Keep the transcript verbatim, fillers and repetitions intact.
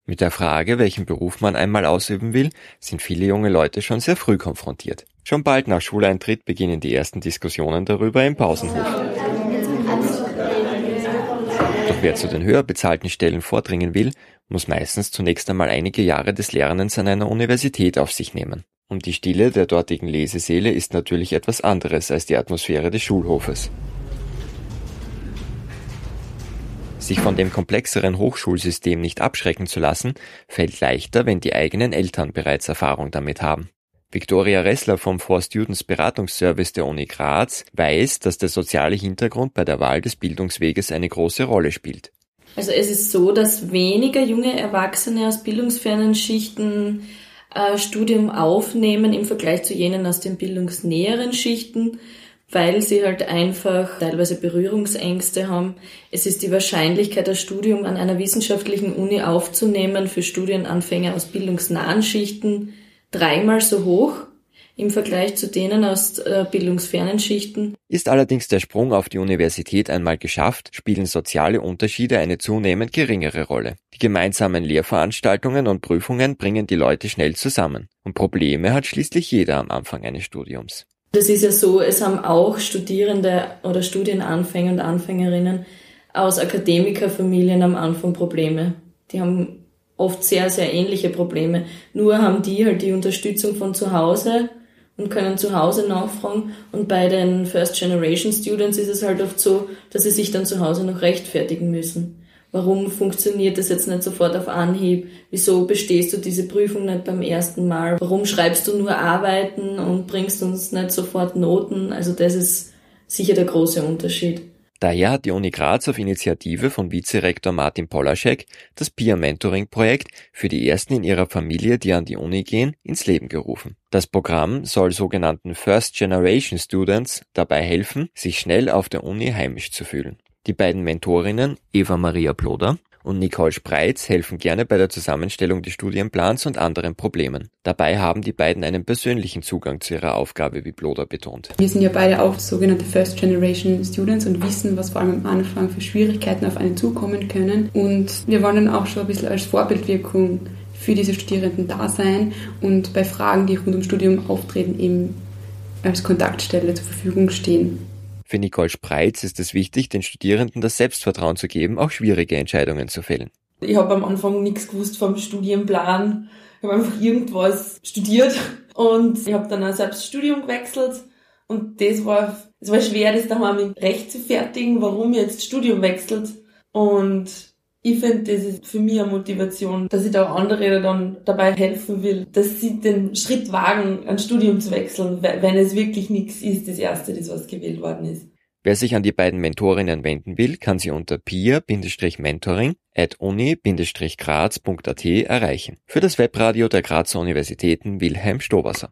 Mit der Frage, welchen Beruf man einmal ausüben will, sind viele junge Leute schon sehr früh konfrontiert. Schon bald nach Schuleintritt beginnen die ersten Diskussionen darüber im Pausenhof. Doch wer zu den höher bezahlten Stellen vordringen will, muss meistens zunächst einmal einige Jahre des Lernens an einer Universität auf sich nehmen. Und die Stille der dortigen Lesesäle ist natürlich etwas anderes als die Atmosphäre des Schulhofes. Sich von dem komplexeren Hochschulsystem nicht abschrecken zu lassen, fällt leichter, wenn die eigenen Eltern bereits Erfahrung damit haben. Viktoria Ressler vom For Students Beratungsservice der Uni Graz weiß, dass der soziale Hintergrund bei der Wahl des Bildungsweges eine große Rolle spielt. Also es ist so, dass weniger junge Erwachsene aus bildungsfernen Schichten äh, Studium aufnehmen im Vergleich zu jenen aus den bildungsnäheren Schichten, weil sie halt einfach teilweise Berührungsängste haben. Es ist die Wahrscheinlichkeit, das Studium an einer wissenschaftlichen Uni aufzunehmen für Studienanfänger aus bildungsnahen Schichten dreimal so hoch im Vergleich zu denen aus äh, bildungsfernen Schichten. Ist allerdings der Sprung auf die Universität einmal geschafft, spielen soziale Unterschiede eine zunehmend geringere Rolle. Die gemeinsamen Lehrveranstaltungen und Prüfungen bringen die Leute schnell zusammen. Und Probleme hat schließlich jeder am Anfang eines Studiums. Das ist ja so, es haben auch Studierende oder Studienanfänger und Anfängerinnen aus Akademikerfamilien am Anfang Probleme. Die haben oft sehr, sehr ähnliche Probleme. Nur haben die halt die Unterstützung von zu Hause und können zu Hause nachfragen. Und bei den First-Generation-Students ist es halt oft so, dass sie sich dann zu Hause noch rechtfertigen müssen. Warum funktioniert das jetzt nicht sofort auf Anhieb? Wieso bestehst du diese Prüfung nicht beim ersten Mal? Warum schreibst du nur Arbeiten und bringst uns nicht sofort Noten? Also das ist sicher der große Unterschied. Daher hat die Uni Graz auf Initiative von Vizerektor Martin Polaschek das Peer-Mentoring-Projekt für die Ersten in ihrer Familie, die an die Uni gehen, ins Leben gerufen. Das Programm soll sogenannten First-Generation-Students dabei helfen, sich schnell auf der Uni heimisch zu fühlen. Die beiden Mentorinnen, Eva Maria Ploder und Nicole Spreitz, helfen gerne bei der Zusammenstellung des Studienplans und anderen Problemen. Dabei haben die beiden einen persönlichen Zugang zu ihrer Aufgabe, wie Ploder betont. Wir sind ja beide auch sogenannte First-Generation-Students und wissen, was vor allem am Anfang für Schwierigkeiten auf einen zukommen können. Und wir wollen dann auch schon ein bisschen als Vorbildwirkung für diese Studierenden da sein und bei Fragen, die rund ums Studium auftreten, eben als Kontaktstelle zur Verfügung stehen. Für Nicole Spreitz ist es wichtig, den Studierenden das Selbstvertrauen zu geben, auch schwierige Entscheidungen zu fällen. Ich habe am Anfang nichts gewusst vom Studienplan. Ich habe einfach irgendwas studiert und ich habe dann auch selbst das Studium gewechselt. Und das war, es war schwer, das daheim recht zu fertigen, warum ich jetzt das Studium wechselt. Und ich finde, das ist für mich eine Motivation, dass ich da andere dann dabei helfen will, dass sie den Schritt wagen, ein Studium zu wechseln, wenn es wirklich nichts ist, das erste, das was gewählt worden ist. Wer sich an die beiden Mentorinnen wenden will, kann sie unter peer-mentoring at uni Bindestrich graz Punkt at erreichen. Für das Webradio der Grazer Universitäten Wilhelm Stowasser.